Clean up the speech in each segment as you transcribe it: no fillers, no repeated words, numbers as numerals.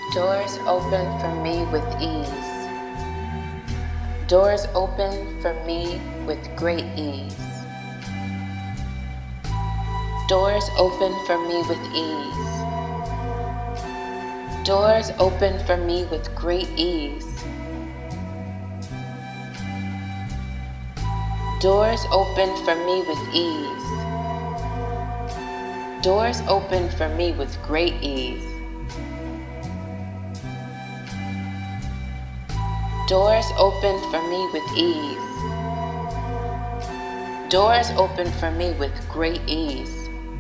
Doors open for me with ease. Doors open for me with great ease. Doors open for me with ease. Doors open for me with great ease. Doors open for me with ease. Doors open for me with great ease. Doors open for me with ease. Doors open for me with great ease.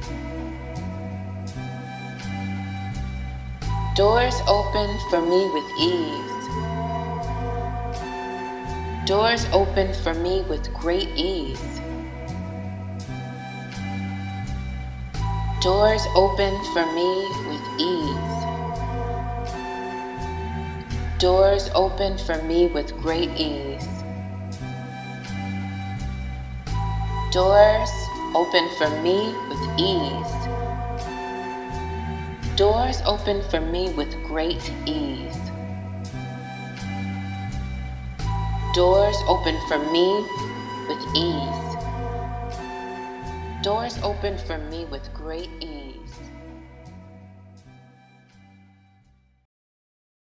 Doors open for me with ease. Doors open for me with great ease. Doors open for me with ease. Doors open for me with great ease. Doors open for me with ease. Doors open for me with great ease. Doors open for me with ease. Doors open for me with great ease.